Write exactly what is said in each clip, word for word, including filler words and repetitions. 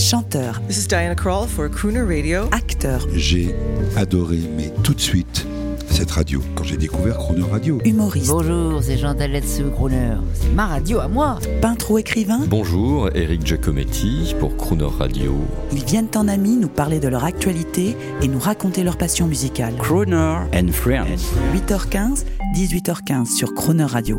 Chanteur. This is Diana Krall for Crooner Radio. Acteur. J'ai adoré, mais tout de suite, cette radio, quand j'ai découvert Crooner Radio. Humoriste. Bonjour, c'est Jean Daletsu, Crooner. C'est ma radio à moi. Peintre ou écrivain. Bonjour, Eric Giacometti pour Crooner Radio. Ils viennent en amis nous parler de leur actualité et nous raconter leur passion musicale. Crooner and Friends. huit heures quinze, dix-huit heures quinze sur Crooner Radio.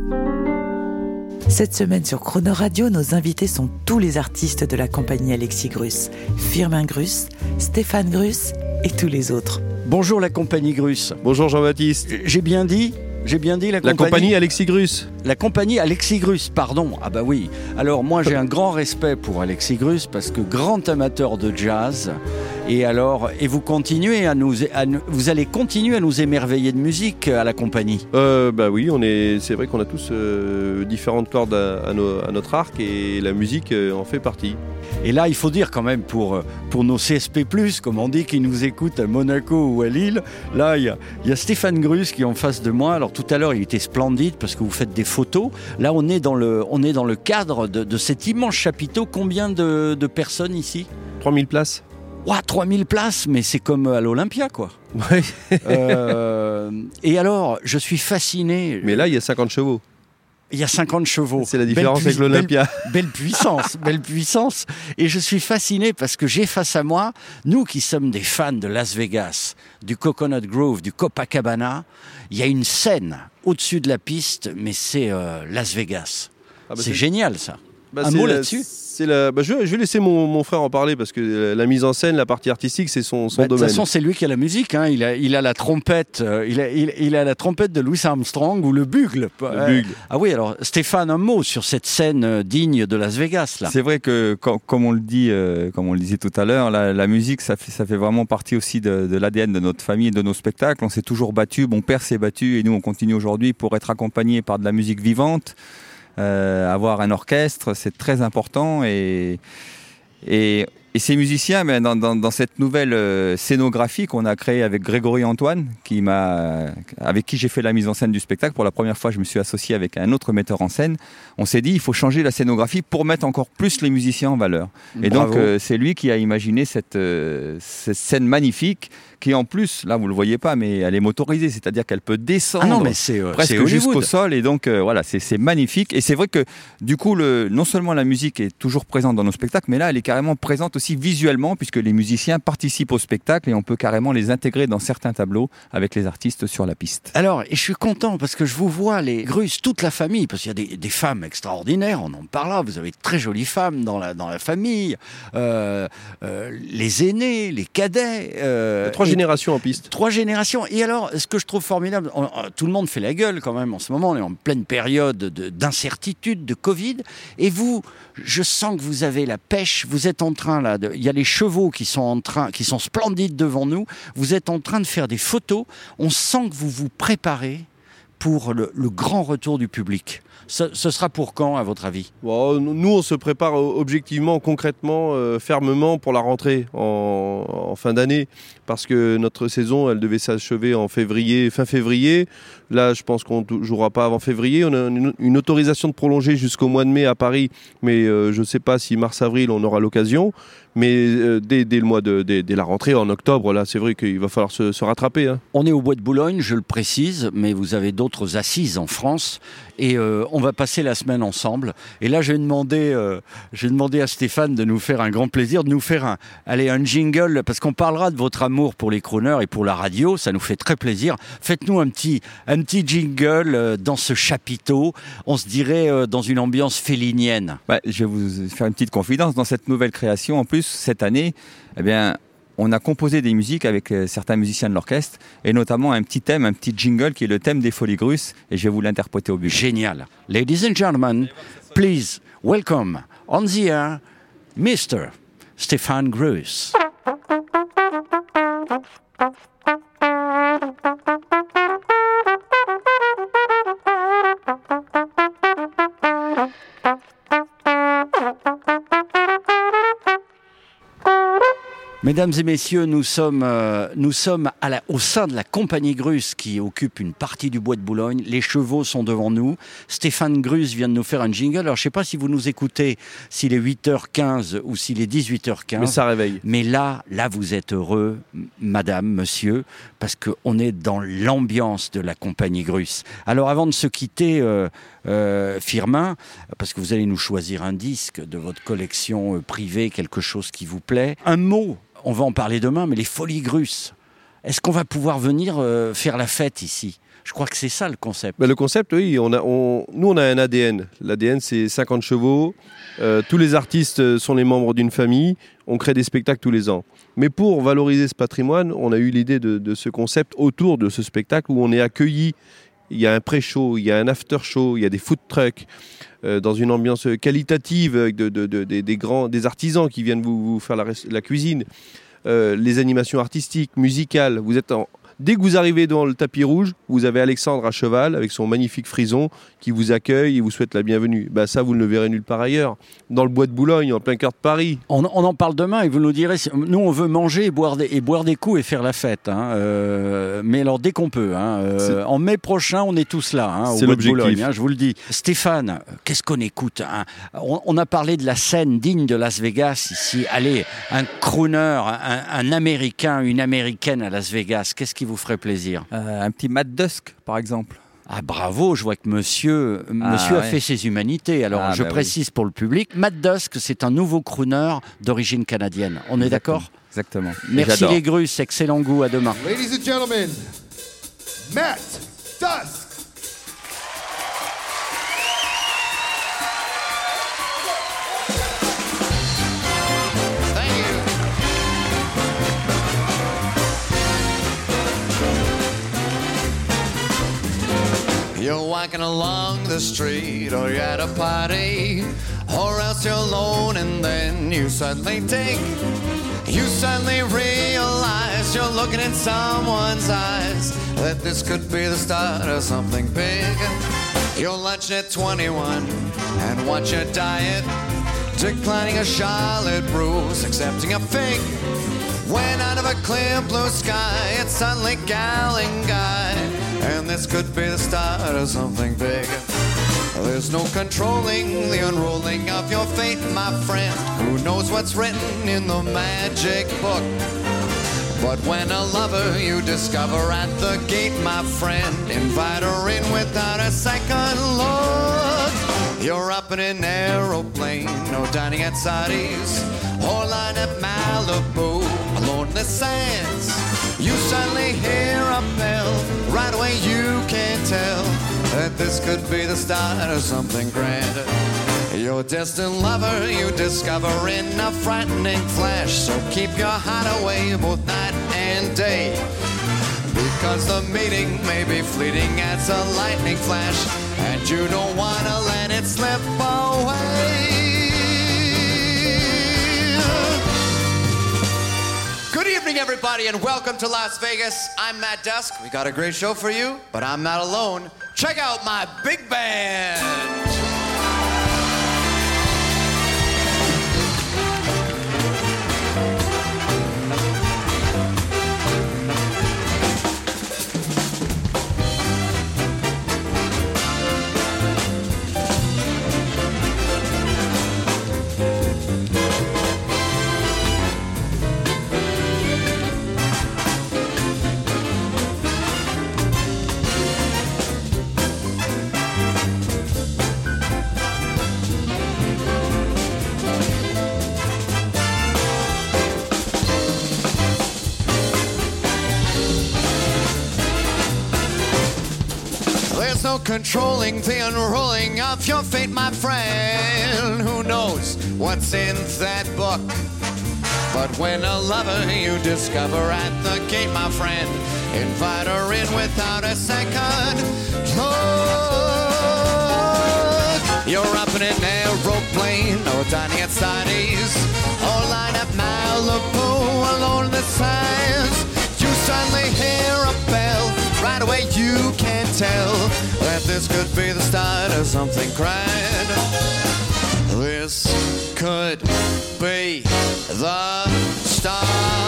Cette semaine sur Crooner Radio, nos invités sont tous les artistes de la compagnie Alexis Grus. Firmin Grus, Stéphane Grus et tous les autres. Bonjour la compagnie Grus. Bonjour Jean-Baptiste. J'ai bien dit J'ai bien dit la compagnie La compagnie Alexis Grus. La compagnie Alexis Grus, pardon. Ah bah oui. Alors moi j'ai un grand respect pour Alexis Grus parce que grand amateur de jazz. Et alors, et vous continuez à nous, à nous, vous allez continuer à nous émerveiller de musique à la compagnie. Euh, bah oui, on est, c'est vrai qu'on a tous euh, différentes cordes à, à, nos, à notre arc et la musique euh, en fait partie. Et là, il faut dire quand même pour, pour nos C S P plus, comme on dit, qui nous écoutent à Monaco ou à Lille, là, il y a, il y a Stéphane Grus qui est en face de moi. Alors tout à l'heure, il était splendide parce que vous faites des photos. Là, on est dans le, on est dans le cadre de, de cet immense chapiteau. Combien de, de personnes ici ? trois mille places. Ouah, trois mille places, mais c'est comme à l'Olympia, quoi. Ouais. euh, et alors, je suis fasciné. Mais là, il y a cinquante chevaux. Il y a cinquante chevaux. C'est la différence belle avec l'Olympia. Belle, belle puissance, belle puissance. Et je suis fasciné parce que j'ai face à moi, nous qui sommes des fans de Las Vegas, du Coconut Grove, du Copacabana, il y a une scène au-dessus de la piste, mais c'est euh, Las Vegas. Ah bah c'est, c'est génial, ça. Bah Un mot là-dessus. C'est la... bah je, vais, je vais laisser mon, mon frère en parler parce que la, la mise en scène, la partie artistique, c'est son, son bah, domaine. De toute façon, c'est lui qui a la musique. Hein. Il, a, il a la trompette. Euh, il, a, il, il a la trompette de Louis Armstrong ou le bugle. Le euh, bugle. Ah oui. Alors Stéphane, un mot sur cette scène euh, digne de Las Vegas là. C'est vrai que com- comme on le dit, euh, comme on le disait tout à l'heure, la, la musique, ça fait, ça fait vraiment partie aussi de, de l'A D N de notre famille et de nos spectacles. On s'est toujours battu. Mon père s'est battu et nous on continue aujourd'hui pour être accompagnés par de la musique vivante. Euh, avoir un orchestre, c'est très important et, et, et ces musiciens, ben, dans, dans, dans cette nouvelle euh, scénographie qu'on a créée avec Grégory Antoine, qui m'a, avec qui j'ai fait la mise en scène du spectacle, pour la première fois je me suis associé avec un autre metteur en scène, on s'est dit il faut changer la scénographie pour mettre encore plus les musiciens en valeur. Et Bravo. donc euh, c'est lui qui a imaginé cette, euh, cette scène magnifique qui en plus, là vous le voyez pas, mais elle est motorisée, c'est-à-dire qu'elle peut descendre ah non, mais c'est, euh, presque c'est jusqu'au sol, et donc euh, voilà, c'est, c'est magnifique. Et c'est vrai que du coup, le, non seulement la musique est toujours présente dans nos spectacles, mais là elle est carrément présente aussi visuellement, puisque les musiciens participent au spectacle et on peut carrément les intégrer dans certains tableaux avec les artistes sur la piste. Alors, et je suis content parce que je vous vois, les Grus, toute la famille, parce qu'il y a des, des femmes extraordinaires, on en parle là, vous avez de très jolies femmes dans la, dans la famille, euh, euh, les aînés, les cadets. Euh, Trois générations en piste. Trois générations. Et alors, ce que je trouve formidable, on, tout le monde fait la gueule quand même en ce moment, on est en pleine période de, d'incertitude, de Covid, et vous, je sens que vous avez la pêche, vous êtes en train là, de, il y a les chevaux qui sont en train, qui sont splendides devant nous, vous êtes en train de faire des photos, on sent que vous vous préparez pour le, le grand retour du public. Ce, ce sera pour quand, à votre avis ? Bon, nous, on se prépare objectivement, concrètement, euh, fermement pour la rentrée en, en fin d'année, parce que notre saison, elle devait s'achever en février, fin février. Là, je pense qu'on ne jouera pas avant février. On a une, une autorisation de prolonger jusqu'au mois de mai à Paris, mais euh, je ne sais pas si mars-avril, on aura l'occasion. Mais euh, dès, dès le mois de dès, dès la rentrée en octobre, là, c'est vrai qu'il va falloir se, se rattraper. Hein. On est au Bois de Boulogne, je le précise, mais vous avez d'autres assises en France et euh, on va passer la semaine ensemble. Et là, je vais demander, euh, je vais demander à Stéphane de nous faire un grand plaisir, de nous faire un, allez, un jingle, parce qu'on parlera de votre amour pour les crooners et pour la radio. Ça nous fait très plaisir. Faites-nous un petit, un petit jingle euh, dans ce chapiteau. On se dirait euh, dans une ambiance félinienne. Bah, je vais vous faire une petite confidence dans cette nouvelle création. En plus, cette année, eh bien, on a composé des musiques avec euh, certains musiciens de l'orchestre et notamment un petit thème, un petit jingle qui est le thème des Folies Grus et je vais vous l'interpréter au but. Génial. Ladies and gentlemen, please welcome on the air Mister Stéphane Grus. Mesdames et messieurs, nous sommes, euh, nous sommes à la, au sein de la compagnie Grus qui occupe une partie du bois de Boulogne. Les chevaux sont devant nous. Stéphane Grus vient de nous faire un jingle. Alors, je ne sais pas si vous nous écoutez, s'il est huit heures quinze ou s'il est dix-huit heures quinze. Mais ça réveille. Mais là, là, vous êtes heureux, madame, monsieur, parce qu'on est dans l'ambiance de la compagnie Grus. Alors, avant de se quitter, euh, euh, Firmin, parce que vous allez nous choisir un disque de votre collection euh, privée, quelque chose qui vous plaît, un mot. On va en parler demain, mais les Folies Grus, est-ce qu'on va pouvoir venir euh, faire la fête ici ? Je crois que c'est ça le concept. Ben, le concept, oui. On a, on, nous, on a un A D N. L'A D N, c'est cinquante chevaux. Euh, tous les artistes sont les membres d'une famille. On crée des spectacles tous les ans. Mais pour valoriser ce patrimoine, on a eu l'idée de, de ce concept autour de ce spectacle où on est accueilli. Il y a un pré-show, il y a un after-show, il y a des food trucks. Euh, dans une ambiance qualitative avec de, de, de, de, des, grands, des artisans qui viennent vous, vous faire la, la cuisine, euh, les animations artistiques, musicales. Vous êtes en... Dès que vous arrivez dans le tapis rouge, vous avez Alexandre à cheval avec son magnifique frison qui vous accueille et vous souhaite la bienvenue. Ben ça, vous ne le verrez nulle part ailleurs. Dans le bois de Boulogne, en plein cœur de Paris. On, on en parle demain et vous nous direz, nous on veut manger et boire des, et boire des coups et faire la fête. Hein, euh, mais alors dès qu'on peut. Hein, euh, en mai prochain, on est tous là hein, au c'est bois de l'objectif. Boulogne, hein, je vous le dis. Stéphane, qu'est-ce qu'on écoute hein on, on a parlé de la scène digne de Las Vegas ici. Allez, un crooner, un, un Américain, une Américaine à Las Vegas, qu'est-ce qui vous ferait plaisir ? Euh, un petit Matt Dusk, par exemple. Ah bravo, je vois que monsieur, monsieur ah, a ouais. fait ses humanités. Alors ah, je bah précise oui. pour le public, Matt Dusk, c'est un nouveau crooner d'origine canadienne. On est d'accord ? Exactement. Merci J'adore. les Grus, excellent goût, à demain. Ladies and gentlemen, Matt Dusk. You're walking along the street, or you're at a party, or else you're alone and then you suddenly think, you suddenly realize you're looking in someone's eyes, that this could be the start of something big. You're lunching at twenty-one, and what's your diet? Declining a Charlotte Russe, accepting a fig. When out of a clear blue sky, it's suddenly gal and guy, and this could be the start of something big. There's no controlling the unrolling of your fate, my friend. Who knows what's written in the magic book? But when a lover you discover at the gate, my friend, invite her in without a second look. You're up in an aeroplane, or dining at Sardi's, or lying at Malibu, alone in the sands. You suddenly hear a bell, right away you can tell that this could be the start of something grand. Your destined lover you discover in a frightening flash, so keep your heart away both night and day, because the meeting may be fleeting as a lightning flash, and you don't want to let it slip away. Good evening, everybody, and welcome to Las Vegas. I'm Matt Dusk. We got a great show for you, but I'm not alone. Check out my big band. There's no controlling the unrolling of your fate, my friend. Who knows what's in that book? But when a lover you discover at the gate, my friend, invite her in without a second look. You're up in an aeroplane, or dining at Sardi's, or lying at Malibu, alone in the sands. You suddenly hear a bell, right away you can tell that this could be the start of something grand. This could be the start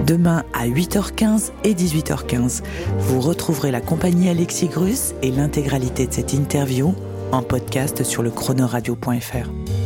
Demain à huit heures quinze et dix-huit heures quinze, vous retrouverez la compagnie Alexis Grus et l'intégralité de cette interview en podcast sur le chronoradio point f r.